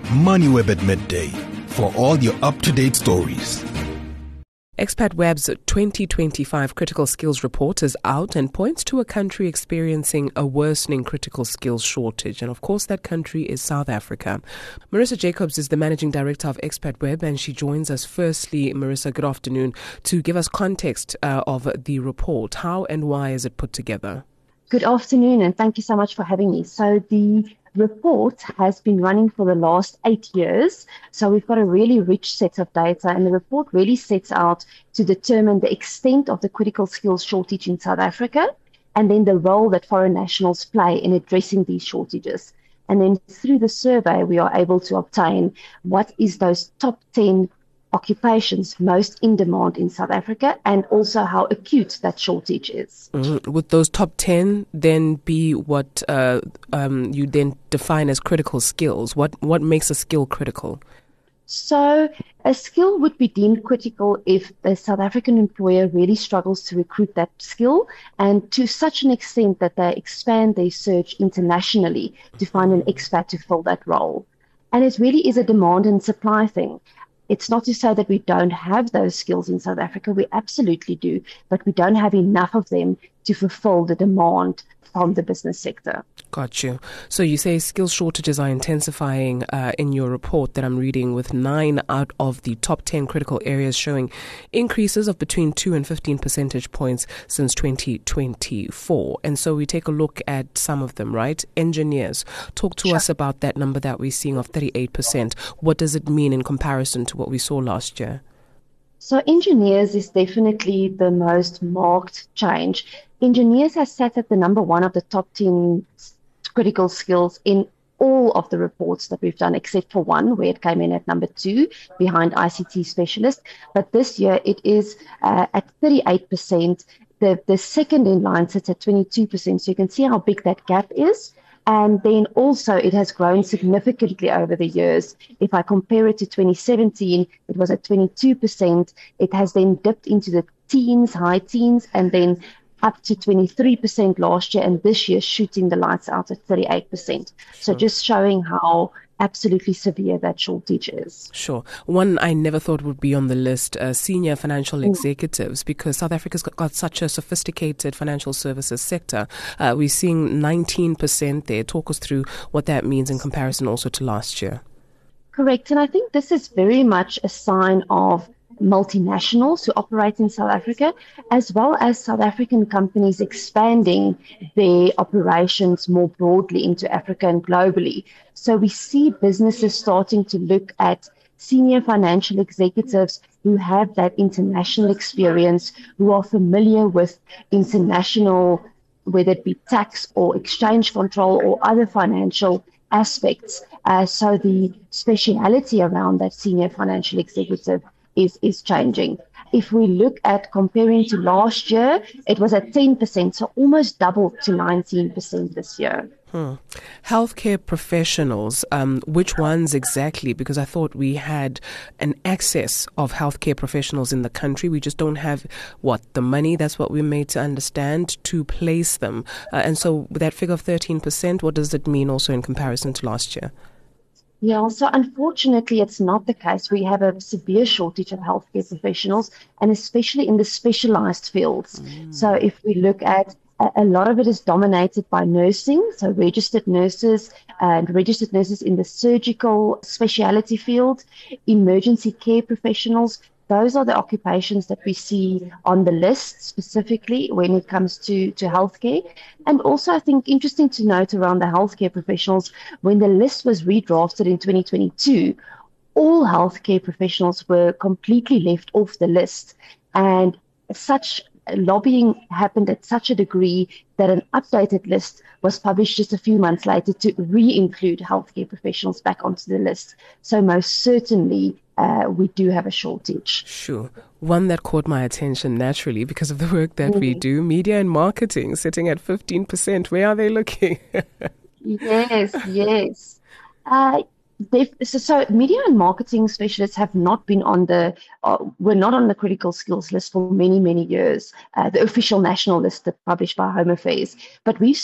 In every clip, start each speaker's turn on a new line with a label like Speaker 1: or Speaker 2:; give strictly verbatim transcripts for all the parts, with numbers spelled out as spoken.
Speaker 1: MoneyWeb at midday for all your up-to-date stories.
Speaker 2: ExpatWeb's twenty twenty-five Critical Skills Report is out and points to a country experiencing a worsening critical skills shortage. And of course, that country is South Africa. Marissa Jacobs is the Managing Director of ExpatWeb, and she joins us. Firstly, Marissa, good afternoon, to give us context uh, of the report. How and why is it put together?
Speaker 3: Good afternoon, and thank you so much for having me. So the report has been running for the last eight years. So we've got a really rich set of data, and the report really sets out to determine the extent of the critical skills shortage in South Africa, and then the role that foreign nationals play in addressing these shortages. And then through the survey, we are able to obtain what is those top ten occupations most in demand in South Africa, and also how acute that shortage is.
Speaker 2: Mm-hmm. Would those top ten then be what uh, um, you then define as critical skills? What what makes a skill critical?
Speaker 3: So a skill would be deemed critical if the South African employer really struggles to recruit that skill, and to such an extent that they expand their search internationally to find an expat to fill that role. And it really is a demand and supply thing. It's not to say that we don't have those skills in South Africa. We absolutely do, but we don't have enough of them to fulfill the demand from the business sector.
Speaker 2: Got you. So you say skills shortages are intensifying uh, in your report that I'm reading, with nine out of the top ten critical areas showing increases of between two and fifteen percentage points since twenty twenty-four. And so we take a look at some of them, right? Engineers. Talk to
Speaker 3: Sure.
Speaker 2: us about that number that we're seeing of thirty-eight percent. What does it mean in comparison to what we saw last year?
Speaker 3: So engineers is definitely the most marked change. Engineers has sat at the number one of the top ten critical skills in all of the reports that we've done, except for one, where it came in at number two, behind I C T specialist. But this year it is uh, at thirty-eight percent. The, the second in line sits at twenty-two percent. So you can see how big that gap is. And then also it has grown significantly over the years. If I compare it to twenty seventeen, it was at twenty-two percent. It has then dipped into the teens, high teens, and then up to twenty-three percent last year, and this year shooting the lights out at thirty-eight percent. So just showing how absolutely severe that shortage is.
Speaker 2: Sure. One I never thought would be on the list, uh, senior financial executives, because South Africa's got, got such a sophisticated financial services sector. Uh, we're seeing nineteen percent there. Talk us through what that means in comparison also to last year.
Speaker 3: Correct. And I think this is very much a sign of multinationals who operate in South Africa, as well as South African companies expanding their operations more broadly into Africa and globally. So we see businesses starting to look at senior financial executives who have that international experience, who are familiar with international, whether it be tax or exchange control or other financial aspects. Uh, so the speciality around that senior financial executive is, is changing. If we look at comparing to last year, it was at ten percent, so almost doubled to nineteen percent this year.
Speaker 2: Hmm. Healthcare professionals, um, which ones exactly? Because I thought we had an excess of healthcare professionals in the country. We just don't have, what, the money, that's what we're made to understand, to place them. Uh, and so with that figure of thirteen percent, what does it mean also in comparison to last year?
Speaker 3: Yeah, so unfortunately, it's not the case. We have a severe shortage of healthcare professionals, and especially in the specialized fields. Mm. So if we look at a lot of it is dominated by nursing, so registered nurses and registered nurses in the surgical specialty field, emergency care professionals. Those are the occupations that we see on the list specifically when it comes to, to healthcare. And also, I think interesting to note around the healthcare professionals, when the list was redrafted in twenty twenty-two, all healthcare professionals were completely left off the list. And such lobbying happened at such a degree that an updated list was published just a few months later to re-include healthcare professionals back onto the list. So most certainly, Uh, we do have a shortage.
Speaker 2: Sure. One that caught my attention naturally because of the work that mm. we do, media and marketing, sitting at fifteen percent. Where are they looking?
Speaker 3: yes, yes. Uh, so, so media and marketing specialists have not been on the, uh, were not on the critical skills list for many, many years, uh, the official national list that's published by Home Affairs. But we've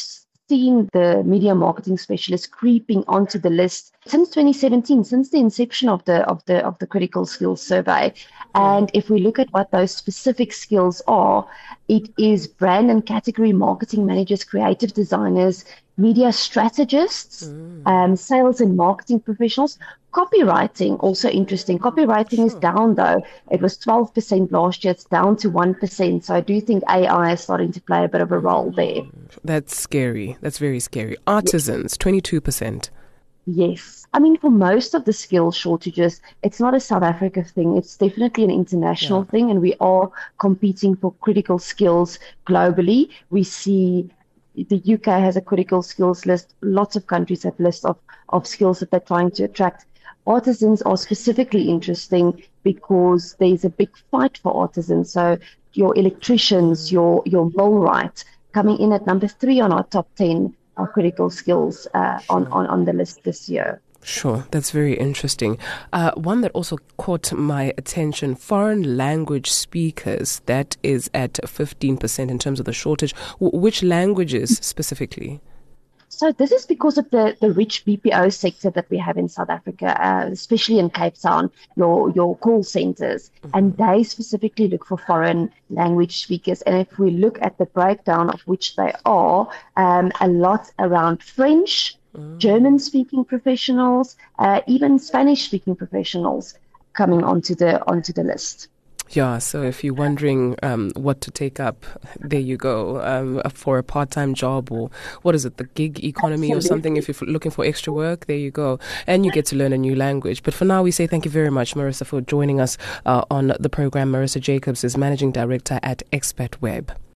Speaker 3: seen the media marketing specialist creeping onto the list since twenty seventeen, since the inception of the of the of the critical skills survey. And if we look at what those specific skills are, it is brand and category marketing managers, creative designers, media strategists, mm. um, sales and marketing professionals. Copywriting, also interesting. Copywriting sure. is down though. It was twelve percent last year. It's down to one percent. So I do think A I is starting to play a bit of a role there.
Speaker 2: That's scary. That's very scary. Artisans, twenty-two percent.
Speaker 3: Yes. I mean, for most of the skill shortages, it's not a South Africa thing. It's definitely an international yeah. thing, and we are competing for critical skills globally. We see the U K has a critical skills list. Lots of countries have lists of, of skills that they're trying to attract. Artisans are specifically interesting because there's a big fight for artisans. So your electricians, your your millwright, coming in at number three on our top ten are critical skills uh, on, on, on the list this year.
Speaker 2: Sure, that's very interesting. Uh, one that also caught my attention, foreign language speakers, that is at fifteen percent in terms of the shortage. W- which languages specifically?
Speaker 3: So this is because of the, the rich B P O sector that we have in South Africa, uh, especially in Cape Town, your, your call centers, mm-hmm. and they specifically look for foreign language speakers. And if we look at the breakdown of which they are, um, a lot around French, mm-hmm. German-speaking professionals, uh, even Spanish-speaking professionals coming onto the onto the list.
Speaker 2: Yeah, so if you're wondering um, what to take up, there you go, um, for a part-time job, or what is it, the gig economy Absolutely. Or something, if you're looking for extra work, there you go. And you get to learn a new language. But for now, we say thank you very much, Marissa, for joining us uh, on the program. Marissa Jacobs is Managing Director at Expat Web.